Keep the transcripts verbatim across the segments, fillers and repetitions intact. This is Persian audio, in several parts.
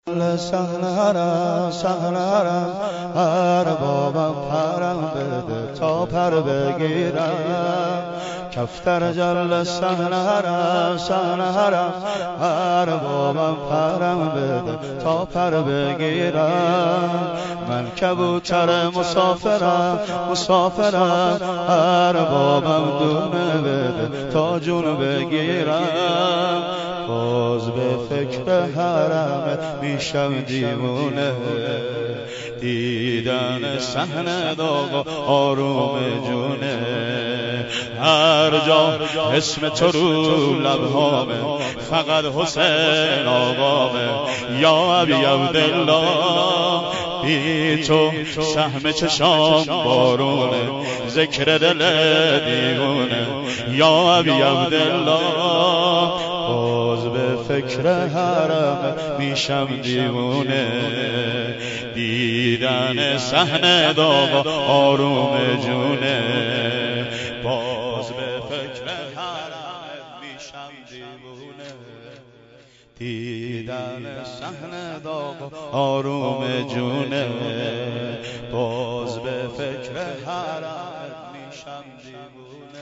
سهنرم سهنرم اربابم پرم بده تا پر بگیرم کفتر جل سهنرم سهنرم اربابم پرم بده تا پر بگیرم من کبوتر مسافرم مسافرم اربابم دونه بده تا جون بگیرم باز به فکر حرمت میشم دیوونه دیدن صحنه داغ آروم جونه هر جا اسم تو رو لبهامه فقط حسین آقامه یا ابی عبدالله بی تو سهم چشام بارونه ذکر دل دیوونه یا ابی عبدالله باز به فکر حرم میشم دیوونه دیدن صحنه داغ آروم جونه باز به فکر حرم میشم دیوونه دیدن صحنه داغ آروم جونه باز به فکر حرم میشم دیوونه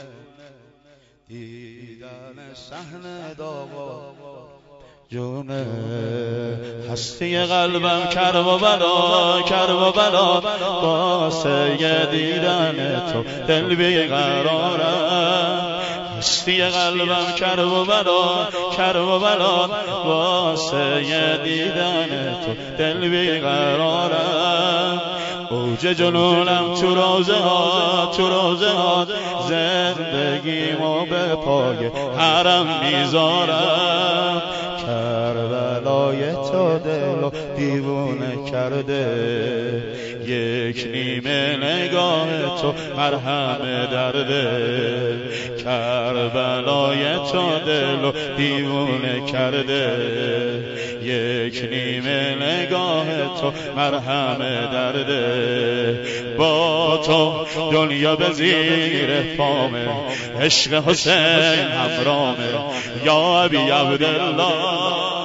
دیدن صحنه داغ جونه هستی قلبم کرب و بلا کرب و بلا واسه دیدن تو دل بیقرارم هستی قلبم کرب و بلا کرب و بلا واسه دیدن تو دل بیقرارم اوج جنونم تو روزه ها تو روزه ها زندگیمو به پای حرم میذارم کربلای تو دلو دیوونه کرده یک نیمه نگاه تو مرهم درده کربلای تو دلو دیوونه کرده یک نیمه نگاه تو مرهم درده با تو دنیا به زیر پامه عشق حسین همرامه یا ابی عبدالله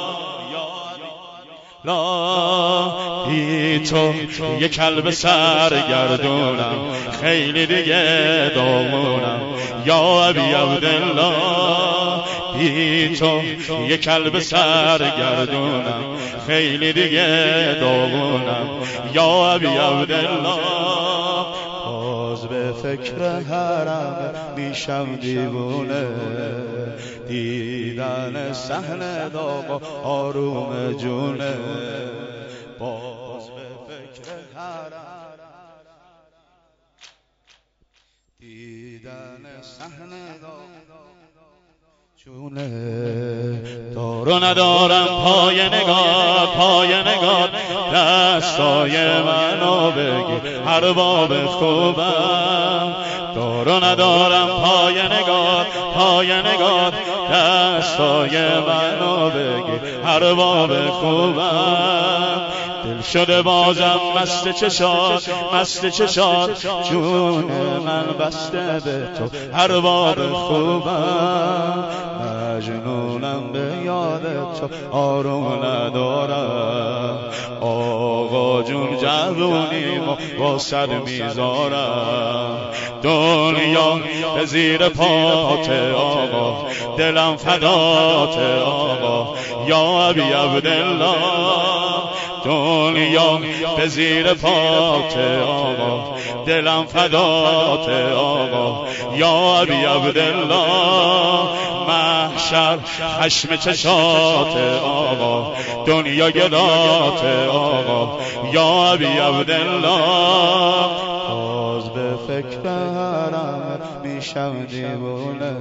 لا بی تو یک کلب سرگردونم خیلی دیگه دامونم یا ابی عبدالله بی تو یک کلب سرگردونم خیلی دیگه دامونم یا ابی عبدالله باز به فکر حرم میشم دیوونه دیدن صحنه داغ آروم جونه باز به فکر حرم دیدن صحنه داغ جونه دارو ندارم پای نگاه پای نگاه دستای منو بگی ارباب خوبم دارو ندارم پای نگاه پای نگاه دستای منو بگی ارباب خوبم دل شده بازم مست چشات مست چشات جون من بسته به تو ارباب خوبم مجنونم به یاد تو آروم ندارم آقا جون جوونیمو با سر میذارم دنیا به زیر پات آقا دلم فدات آقا یا ابی عبدالله دنیا به زیر پات آقا دلم فدات آقا یا ابی عبدالله محشر خشم چشات آقا دنیا گلات آقا یا ابی عبدالله باز به فکر حرم میشم دیوونه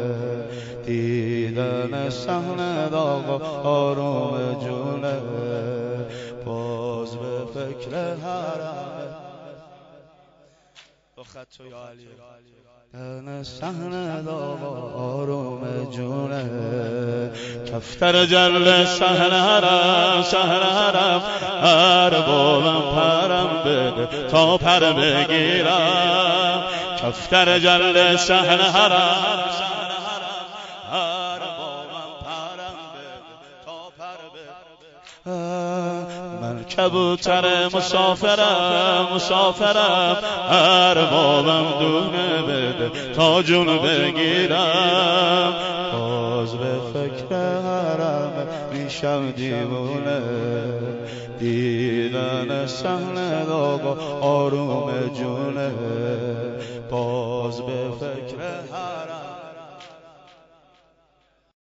دیدن صحنه داغ آروم جونه باز به فکر حرم با خط تو یا علی دیدن صحنه داغ آروم جونه کفتر جل صحنه حرم صحنه حرم اربابم پرم بده تا پر بگیرم کفتر جل صحنه حرم اربابم پرم بده تا پر بگیرم من کبوتر مسافرم مسافرم اربابم دونه بده تا جون بگیرم باز به فکر حرم میشم دیوونه دیدن صحنه آقا آروم جونه باز به فکر حرم